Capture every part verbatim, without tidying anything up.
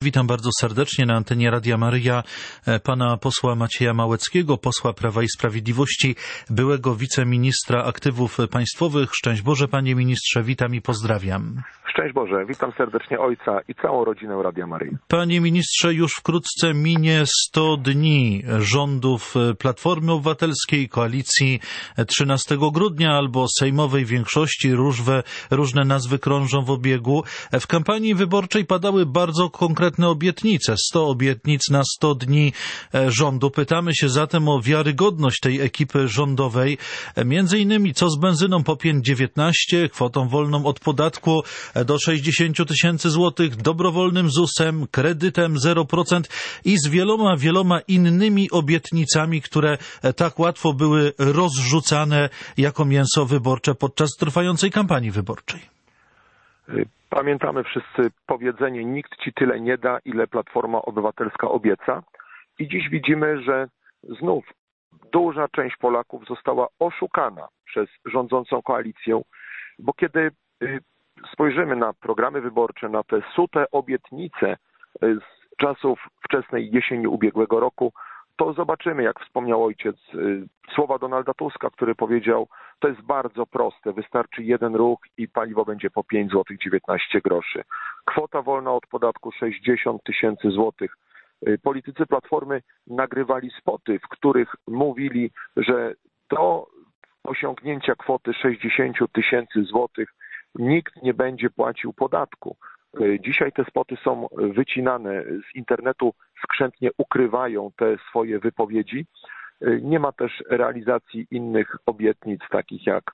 Witam bardzo serdecznie na antenie Radia Maryja pana posła Macieja Małeckiego, posła Prawa i Sprawiedliwości, byłego wiceministra aktywów państwowych. Szczęść Boże, panie ministrze, witam i pozdrawiam. Szczęść Boże, witam serdecznie ojca i całą rodzinę Radia Maryja. Panie ministrze, już wkrótce minie sto dni rządów Platformy Obywatelskiej, koalicji trzynastego grudnia albo sejmowej większości, różne, różne nazwy krążą w obiegu. W kampanii wyborczej padały bardzo konkretne obietnice, sto obietnic na sto dni rządu. Pytamy się zatem o wiarygodność tej ekipy rządowej, między innymi co z benzyną po pięć dziewiętnaście, kwotą wolną od podatku do sześćdziesiąt tysięcy złotych, dobrowolnym zusem, kredytem zero procent i z wieloma, wieloma innymi obietnicami, które tak łatwo były rozrzucane jako mięso wyborcze podczas trwającej kampanii wyborczej. Pamiętamy wszyscy powiedzenie: nikt ci tyle nie da, ile Platforma Obywatelska obieca. I dziś widzimy, że znów duża część Polaków została oszukana przez rządzącą koalicję, bo kiedy spojrzymy na programy wyborcze, na te sute obietnice z czasów wczesnej jesieni ubiegłego roku, to zobaczymy, jak wspomniał ojciec, słowa Donalda Tuska, który powiedział: to jest bardzo proste, wystarczy jeden ruch i paliwo będzie po pięć złotych dziewiętnaście groszy. Kwota wolna od podatku sześćdziesiąt tysięcy złotych. Politycy Platformy nagrywali spoty, w których mówili, że do osiągnięcia kwoty sześćdziesiąt tysięcy złotych nikt nie będzie płacił podatku. Dzisiaj te spoty są wycinane z internetu, skrzętnie ukrywają te swoje wypowiedzi. Nie ma też realizacji innych obietnic, takich jak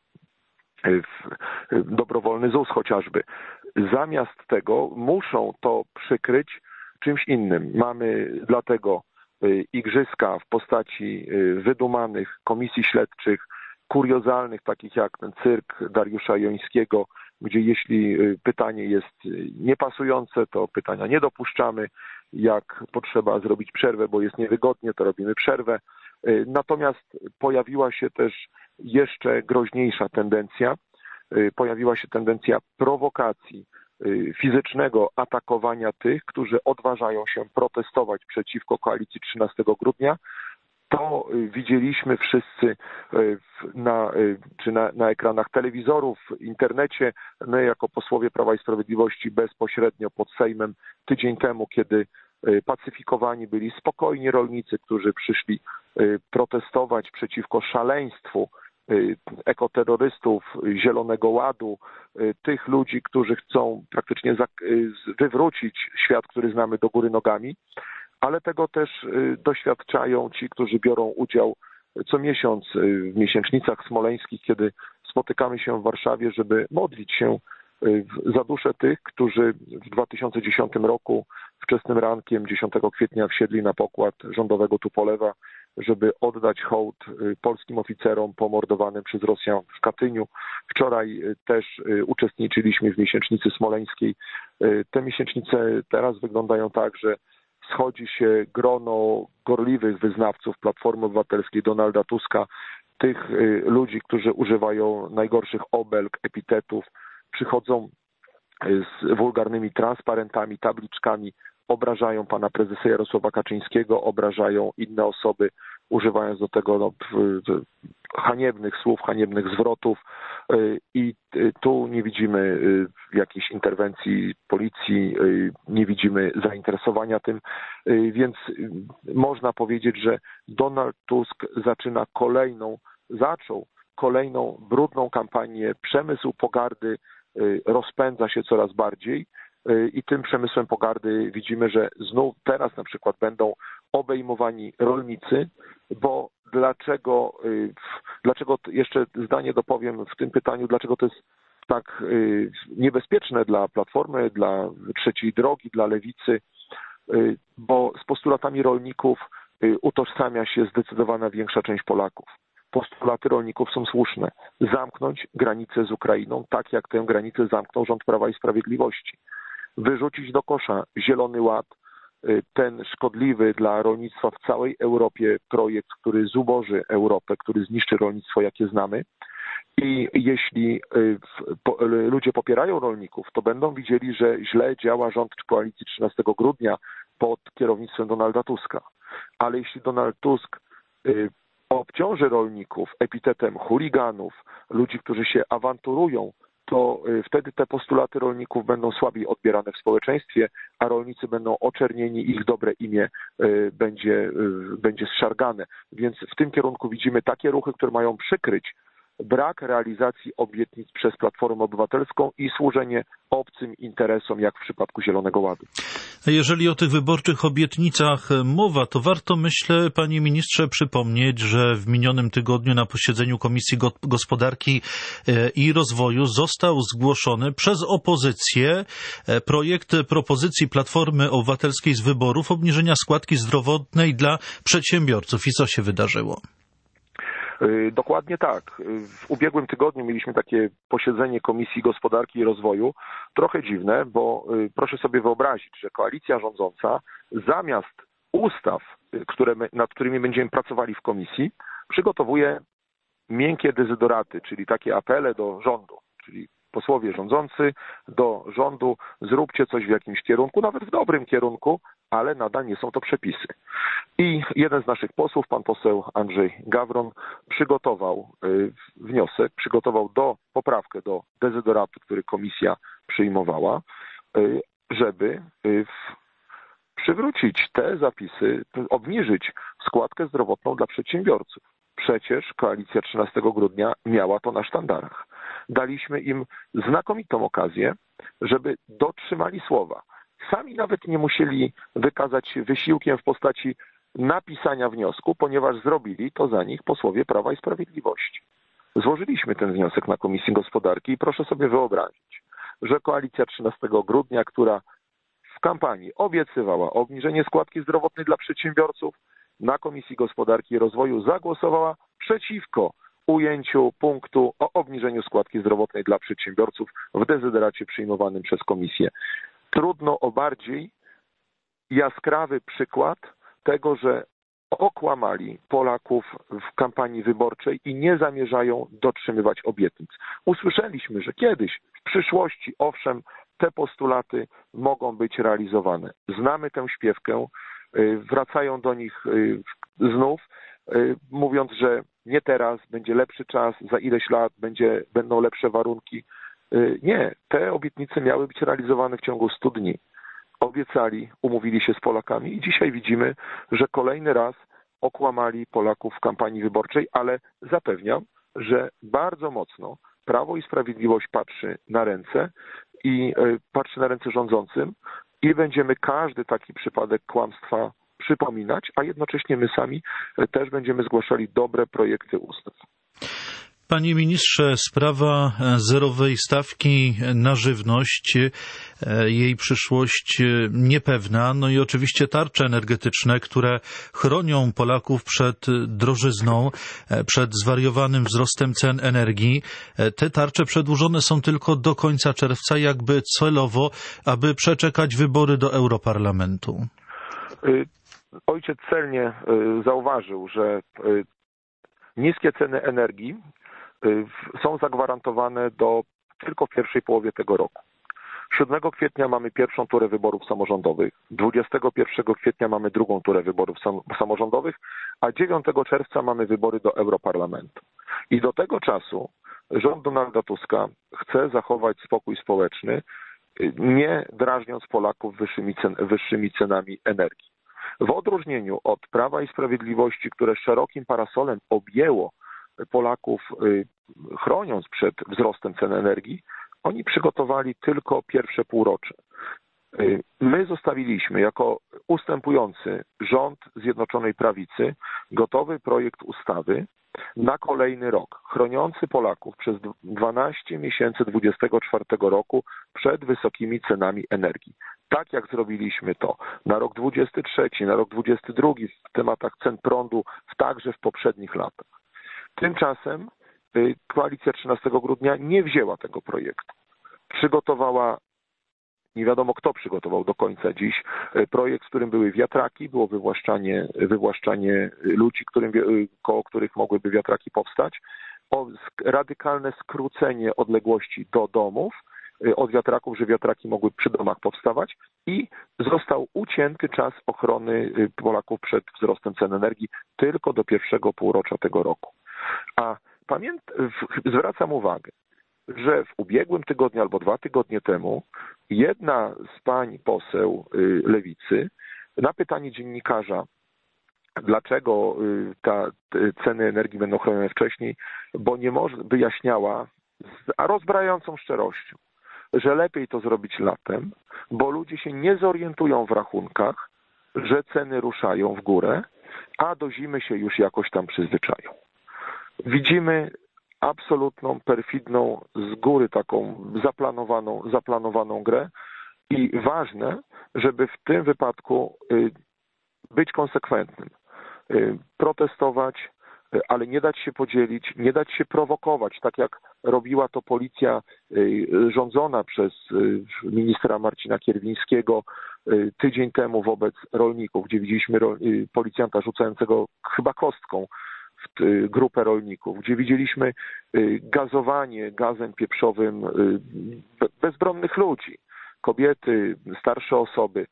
dobrowolny ZUS chociażby. Zamiast tego muszą to przykryć czymś innym. Mamy dlatego igrzyska w postaci wydumanych komisji śledczych, kuriozalnych, takich jak ten cyrk Dariusza Jońskiego, gdzie jeśli pytanie jest niepasujące, to pytania nie dopuszczamy. Jak potrzeba zrobić przerwę, bo jest niewygodnie, to robimy przerwę. Natomiast pojawiła się też jeszcze groźniejsza tendencja. Pojawiła się tendencja prowokacji, fizycznego atakowania tych, którzy odważają się protestować przeciwko koalicji trzynastego grudnia. To widzieliśmy wszyscy na, czy na, na ekranach telewizorów, w internecie. My jako posłowie Prawa i Sprawiedliwości bezpośrednio pod Sejmem tydzień temu, kiedy pacyfikowani byli spokojni rolnicy, którzy przyszli protestować przeciwko szaleństwu ekoterrorystów Zielonego Ładu, tych ludzi, którzy chcą praktycznie wywrócić świat, który znamy, do góry nogami. Ale tego też doświadczają ci, którzy biorą udział co miesiąc w miesięcznicach smoleńskich, kiedy spotykamy się w Warszawie, żeby modlić się za duszę tych, którzy w dwa tysiące dziesiątym roku wczesnym rankiem dziesiątego kwietnia wsiedli na pokład rządowego Tupolewa, żeby oddać hołd polskim oficerom pomordowanym przez Rosjan w Katyniu. Wczoraj też uczestniczyliśmy w miesięcznicy smoleńskiej. Te miesięcznice teraz wyglądają tak, że schodzi się grono gorliwych wyznawców Platformy Obywatelskiej, Donalda Tuska, tych ludzi, którzy używają najgorszych obelg, epitetów, przychodzą z wulgarnymi transparentami, tabliczkami, obrażają pana prezesa Jarosława Kaczyńskiego, obrażają inne osoby, używając do tego no, haniebnych słów, haniebnych zwrotów i tu nie widzimy jakiejś interwencji policji, nie widzimy zainteresowania tym, więc można powiedzieć, że Donald Tusk zaczyna kolejną, zaczął kolejną brudną kampanię, przemysł pogardy rozpędza się coraz bardziej i tym przemysłem pogardy widzimy, że znów teraz na przykład będą obejmowani rolnicy, bo dlaczego, dlaczego jeszcze zdanie dopowiem w tym pytaniu, dlaczego to jest tak niebezpieczne dla Platformy, dla Trzeciej Drogi, dla Lewicy, bo z postulatami rolników utożsamia się zdecydowana większa część Polaków. Postulaty rolników są słuszne. Zamknąć granicę z Ukrainą, tak jak tę granicę zamknął rząd Prawa i Sprawiedliwości. Wyrzucić do kosza Zielony Ład, ten szkodliwy dla rolnictwa w całej Europie projekt, który zuboży Europę, który zniszczy rolnictwo, jakie znamy. I jeśli ludzie popierają rolników, to będą widzieli, że źle działa rząd koalicji trzynastego grudnia pod kierownictwem Donalda Tuska. Ale jeśli Donald Tusk obciąży rolników epitetem chuliganów, ludzi, którzy się awanturują, to wtedy te postulaty rolników będą słabiej odbierane w społeczeństwie, a rolnicy będą oczernieni, ich dobre imię będzie, będzie zszargane. Więc w tym kierunku widzimy takie ruchy, które mają przykryć brak realizacji obietnic przez Platformę Obywatelską i służenie obcym interesom, jak w przypadku Zielonego Ładu. Jeżeli o tych wyborczych obietnicach mowa, to warto, myślę, panie ministrze, przypomnieć, że w minionym tygodniu na posiedzeniu Komisji Gospodarki i Rozwoju został zgłoszony przez opozycję projekt propozycji Platformy Obywatelskiej z wyborów obniżenia składki zdrowotnej dla przedsiębiorców. I co się wydarzyło? Dokładnie tak. W ubiegłym tygodniu mieliśmy takie posiedzenie Komisji Gospodarki i Rozwoju, trochę dziwne, bo proszę sobie wyobrazić, że koalicja rządząca zamiast ustaw, które, nad którymi będziemy pracowali w komisji, przygotowuje miękkie dezydoraty, czyli takie apele do rządu, czyli posłowie rządzący do rządu, zróbcie coś w jakimś kierunku, nawet w dobrym kierunku, ale nadal nie są to przepisy. I jeden z naszych posłów, pan poseł Andrzej Gawron, przygotował wniosek, przygotował do poprawkę do dezydoratu, który komisja przyjmowała, żeby przywrócić te zapisy, obniżyć składkę zdrowotną dla przedsiębiorców. Przecież koalicja trzynastego grudnia miała to na sztandarach. Daliśmy im znakomitą okazję, żeby dotrzymali słowa. Sami nawet nie musieli wykazać się wysiłkiem w postaci napisania wniosku, ponieważ zrobili to za nich posłowie Prawa i Sprawiedliwości. Złożyliśmy ten wniosek na Komisji Gospodarki i proszę sobie wyobrazić, że koalicja trzynastego grudnia, która w kampanii obiecywała obniżenie składki zdrowotnej dla przedsiębiorców, na Komisji Gospodarki i Rozwoju zagłosowała przeciwko ujęciu punktu o obniżeniu składki zdrowotnej dla przedsiębiorców w dezyderacie przyjmowanym przez komisję. Trudno o bardziej jaskrawy przykład tego, że okłamali Polaków w kampanii wyborczej i nie zamierzają dotrzymywać obietnic. Usłyszeliśmy, że kiedyś, w przyszłości, owszem, te postulaty mogą być realizowane. Znamy tę śpiewkę, wracają do nich znów, mówiąc, że nie teraz, będzie lepszy czas, za ileś lat będzie, będą lepsze warunki. Nie, te obietnice miały być realizowane w ciągu stu dni. Obiecali, umówili się z Polakami i dzisiaj widzimy, że kolejny raz okłamali Polaków w kampanii wyborczej, ale zapewniam, że bardzo mocno Prawo i Sprawiedliwość patrzy na ręce i patrzy na ręce rządzącym i będziemy każdy taki przypadek kłamstwa przypominać, a jednocześnie my sami też będziemy zgłaszali dobre projekty ustaw. Panie ministrze, sprawa zerowej stawki na żywność, jej przyszłość niepewna, no i oczywiście tarcze energetyczne, które chronią Polaków przed drożyzną, przed zwariowanym wzrostem cen energii. Te tarcze przedłużone są tylko do końca czerwca, jakby celowo, aby przeczekać wybory do Europarlamentu. Ojciec celnie zauważył, że niskie ceny energii są zagwarantowane do tylko w pierwszej połowie tego roku. siódmego kwietnia mamy pierwszą turę wyborów samorządowych, dwudziestego pierwszego kwietnia mamy drugą turę wyborów sam, samorządowych, a dziewiątego czerwca mamy wybory do Europarlamentu. I do tego czasu rząd Donalda Tuska chce zachować spokój społeczny, nie drażniąc Polaków wyższymi, cen, wyższymi cenami energii. W odróżnieniu od Prawa i Sprawiedliwości, które szerokim parasolem objęło Polaków, chroniąc przed wzrostem cen energii, oni przygotowali tylko pierwsze półrocze. My zostawiliśmy jako ustępujący rząd Zjednoczonej Prawicy gotowy projekt ustawy na kolejny rok, chroniący Polaków przez dwanaście miesięcy dwudziestego czwartego roku przed wysokimi cenami energii. Tak jak zrobiliśmy to na rok dwudziesty trzeci, na rok dwudziesty drugi w tematach cen prądu, także w poprzednich latach. Tymczasem koalicja trzynastego grudnia nie wzięła tego projektu. Przygotowała, nie wiadomo kto przygotował do końca dziś, projekt, w którym były wiatraki, było wywłaszczanie, wywłaszczanie ludzi, którym, koło których mogłyby wiatraki powstać. o radykalne skrócenie odległości do domów od wiatraków, że wiatraki mogły przy domach powstawać i został ucięty czas ochrony Polaków przed wzrostem cen energii tylko do pierwszego półrocza tego roku. A pamięt, zwracam uwagę, że w ubiegłym tygodniu albo dwa tygodnie temu jedna z pań poseł Lewicy na pytanie dziennikarza, dlaczego ta, te ceny energii będą chronione wcześniej, bo nie może, wyjaśniała z rozbrajającą szczerością, że lepiej to zrobić latem, bo ludzie się nie zorientują w rachunkach, że ceny ruszają w górę, a do zimy się już jakoś tam przyzwyczają. Widzimy absolutną, perfidną, z góry taką zaplanowaną, zaplanowaną grę i ważne, żeby w tym wypadku być konsekwentnym, protestować, ale nie dać się podzielić, nie dać się prowokować, tak jak robiła to policja rządzona przez ministra Marcina Kierwińskiego tydzień temu wobec rolników, gdzie widzieliśmy policjanta rzucającego chyba kostką w grupę rolników, gdzie widzieliśmy gazowanie gazem pieprzowym bezbronnych ludzi, kobiety, starsze osoby,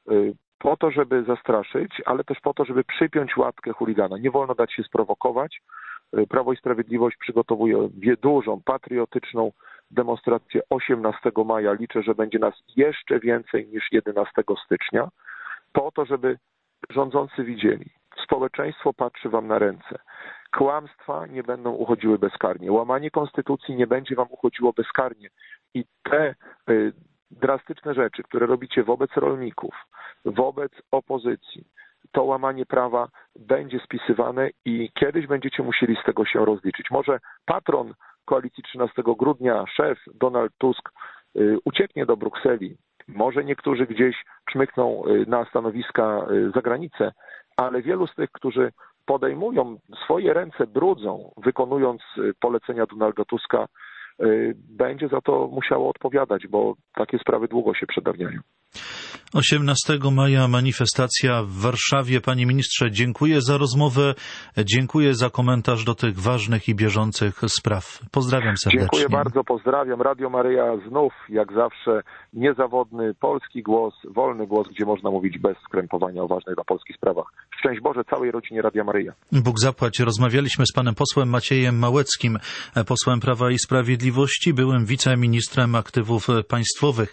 po to, żeby zastraszyć, ale też po to, żeby przypiąć łatkę chuligana. Nie wolno dać się sprowokować. Prawo i Sprawiedliwość przygotowuje dużą, patriotyczną demonstrację osiemnastego maja. Liczę, że będzie nas jeszcze więcej niż jedenastego stycznia, po to, żeby rządzący widzieli. Społeczeństwo patrzy wam na ręce. Kłamstwa nie będą uchodziły bezkarnie. Łamanie konstytucji nie będzie wam uchodziło bezkarnie. I te y, drastyczne rzeczy, które robicie wobec rolników, wobec opozycji, to łamanie prawa będzie spisywane i kiedyś będziecie musieli z tego się rozliczyć. Może patron koalicji trzynastego grudnia, szef Donald Tusk y, ucieknie do Brukseli, może niektórzy gdzieś czmykną y, na stanowiska y, za granicę, ale wielu z tych, którzy podejmują, swoje ręce brudzą, wykonując y, polecenia Donalda Tuska, y, będzie za to musiało odpowiadać, bo takie sprawy długo się przedawniają. osiemnastego maja manifestacja w Warszawie. Panie ministrze, dziękuję za rozmowę, dziękuję za komentarz do tych ważnych i bieżących spraw. Pozdrawiam serdecznie. Dziękuję bardzo, pozdrawiam. Radio Maryja znów, jak zawsze, niezawodny polski głos, wolny głos, gdzie można mówić bez skrępowania o ważnych dla Polski sprawach. Szczęść Boże całej rodzinie Radia Maryja. Bóg zapłać. Rozmawialiśmy z panem posłem Maciejem Małeckim, posłem Prawa i Sprawiedliwości, byłym wiceministrem aktywów państwowych.